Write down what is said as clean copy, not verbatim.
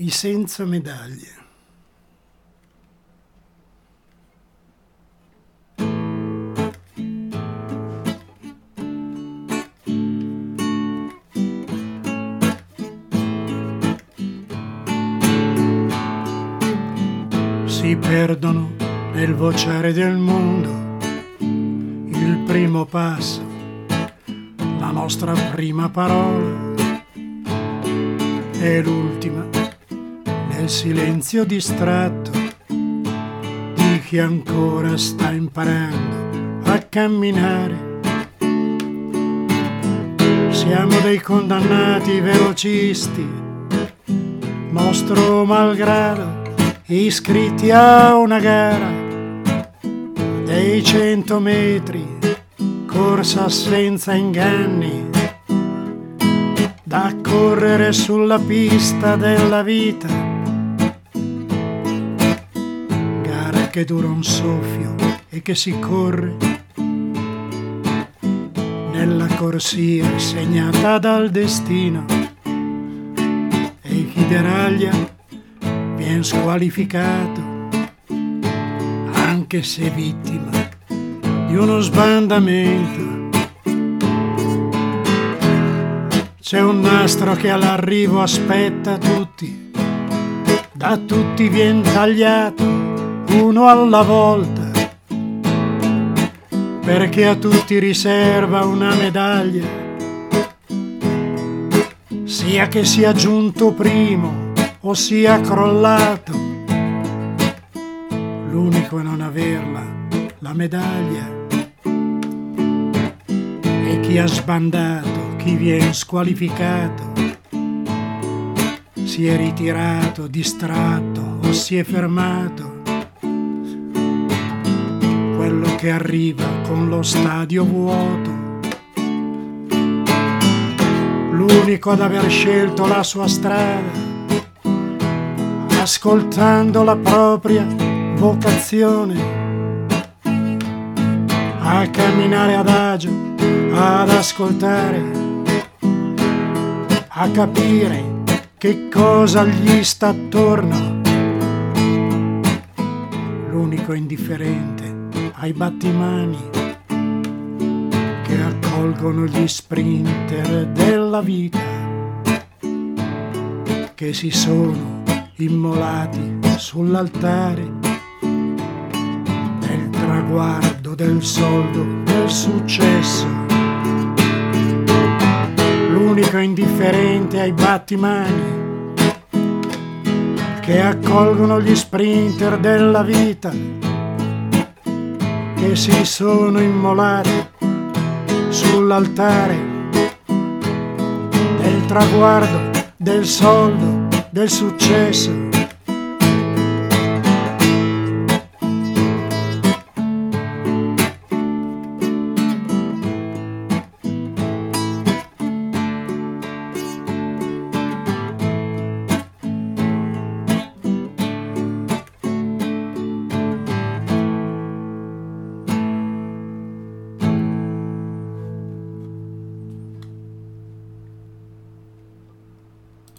i senza medaglie. Si perdono nel vociare del mondo il primo passo, la nostra prima parola e l'ultima nel silenzio distratto di chi ancora sta imparando a camminare. Siamo dei condannati velocisti, nostro malgrado, iscritti a una gara dei 100 metri, corsa senza inganni, da correre sulla pista della vita, gara che dura un soffio e che si corre nella corsia segnata dal destino, e chi deraglia vien squalificato, anche se vittima di uno sbandamento. C'è un nastro che all'arrivo aspetta tutti, da tutti vien tagliato uno alla volta, perché a tutti riserva una medaglia, sia che sia giunto primo o sia crollato. L'unico a non averla, la medaglia, e chi ha sbandato, chi viene squalificato, si è ritirato, distratto o si è fermato. Quello che arriva con lo stadio vuoto, l'unico ad aver scelto la sua strada, ascoltando la propria vocazione, a camminare adagio, ad ascoltare, a capire che cosa gli sta attorno. L'unico indifferente ai battimani che accolgono gli sprinter della vita, che si sono immolati sull'altare del traguardo, del soldo, del successo. L'unico indifferente ai battimani che accolgono gli sprinter della vita, che si sono immolati sull'altare del traguardo, del soldo, del successo.